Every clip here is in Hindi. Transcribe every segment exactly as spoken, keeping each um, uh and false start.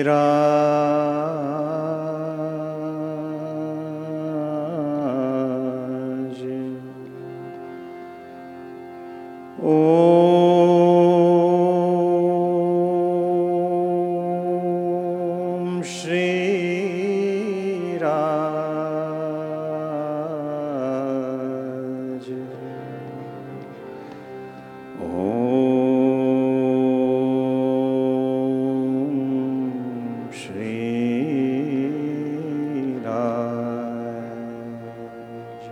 विराज। ओम श्री राज। ओम श्री राज।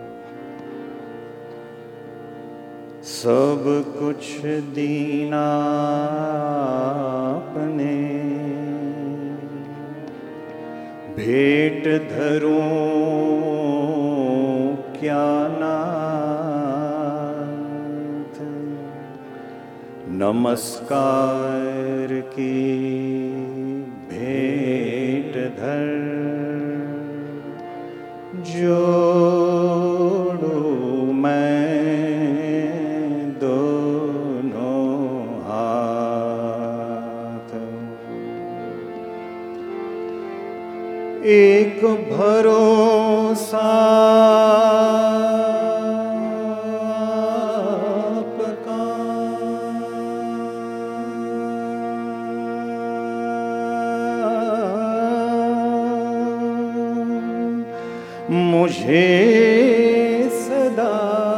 सब कुछ दीना आपने, भेंट धरूं क्या नाथ। नमस्कार की भेंट धर, जोड़ूं मैं दोनों हाथ। एक भरोसा आपका, मुझे सदा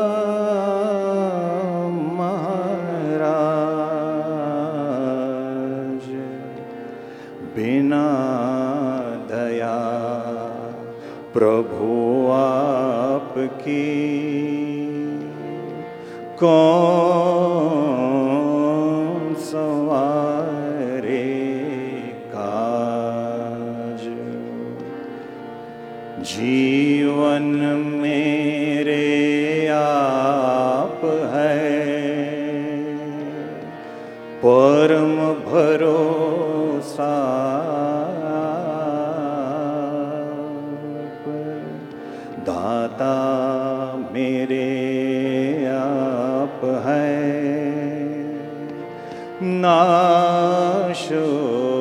महाराज। बिना दया प्रभु आपकी, कौन संवारे काज। जीवन मेरे आप है, परम भरोसा दाता मेरे आप है। नाशो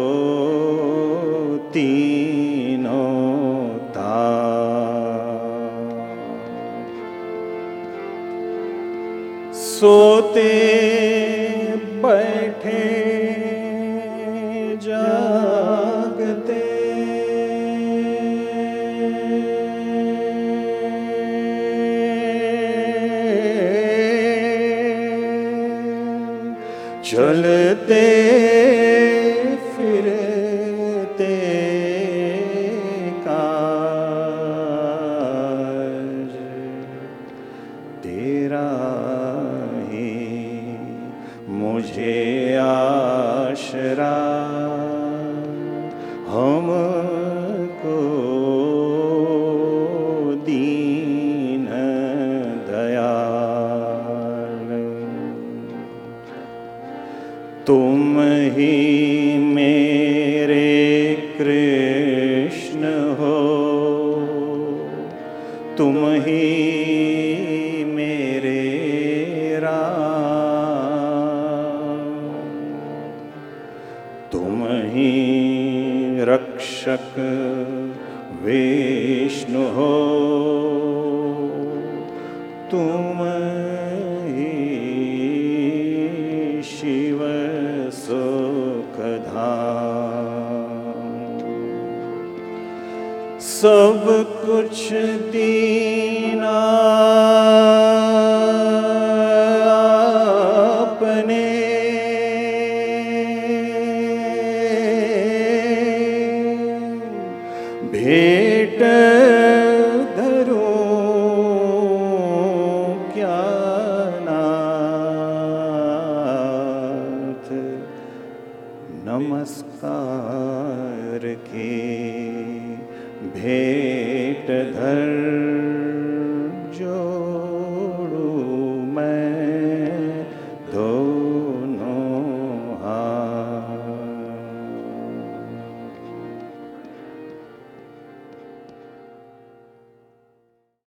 तीनों ताप। सोते बैठे जागते, चलते फिरते काज तेरा ही मुझे आशरा। हमको दीन दयाल, तुम ही मेरे कृष्ण हो, तुम ही मेरे राम। तुम ही रक्षक विष्णु हो, तुम ही शिव सुखधाम। सब कुछ दीना आपने, भेंट धरूं क्या नाथ। नमस्कार की भेंट धर,